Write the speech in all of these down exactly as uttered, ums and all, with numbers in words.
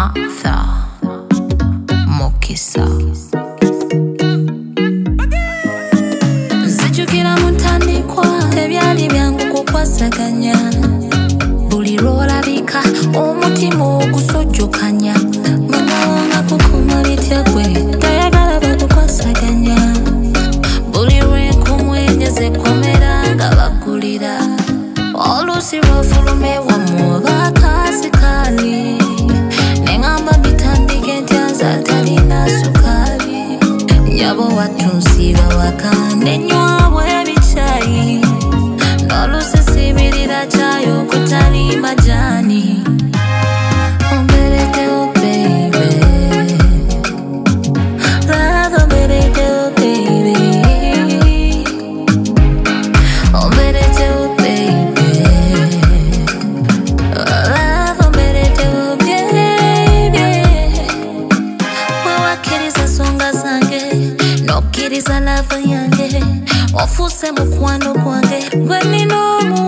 Martha Mukisa Zijukira mutandikwa tebyali byangu kukwasaganya buli lwolabika omutima ogusojjokanya mwana kukuma bitya gwe tayagala bakukwasaganya buli lwenkumwenyeze komera nga bagulira oluusi lwofulumewa muba kasikali nengamba bitandike ntyanza talina sukali nyabo watunsiba wakane nywabwe ebicayi n'oluusi sibirira kyayo kutali majani omberedeo baby love omberedeo baby omberedeo baby love omberedeo baby wewakiriza songa zange nokkiriza love yange ofuse mukwano gwange gwe ninomu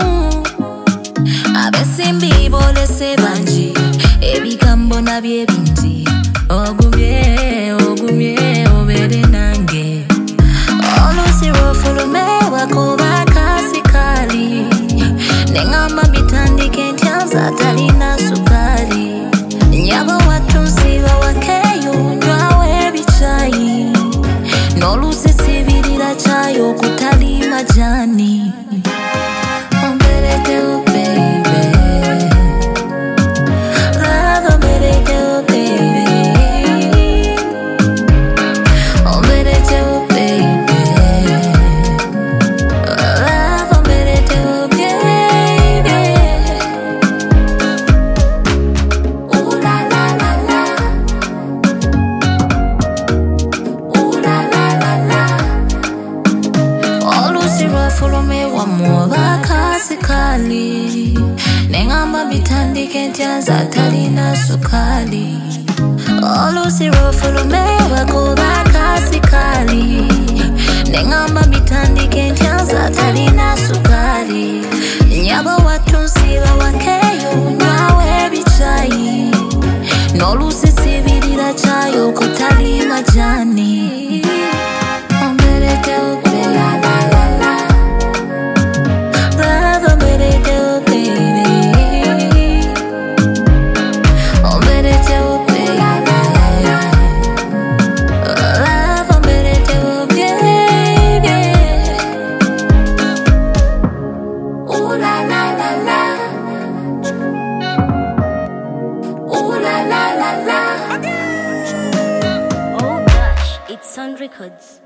abesimbi bolese bangi ebigambo nabye bingi ogumye ogumye obere nange oluusi lwofulume wakoba kasikali nengamba bitandike ntyanza talina sukali nyabo watunsiba wakeyo nywawe ebicayi n'oluusi sibirira kyayo kutali majani omberedeo baby love omberedeo baby omberedeo baby love omberedeo baby ooh la la la la ooh la la la la oluusi lwafulumewa muba kasikali nengamba bitandike ntyanza talina sukali oluusi lwofulumewa kuba kasikali nengamba bitandike ntyanza talina sukali nyabo watunsiba wakeyo nywawe ebicayi n'oluusi sibirira kyayo kutali majani omberedeo baby love omberedeo baby omberedeo baby love omberedeo baby ooh la la la la ooh la la la la. Oh gosh, it's Sun Records.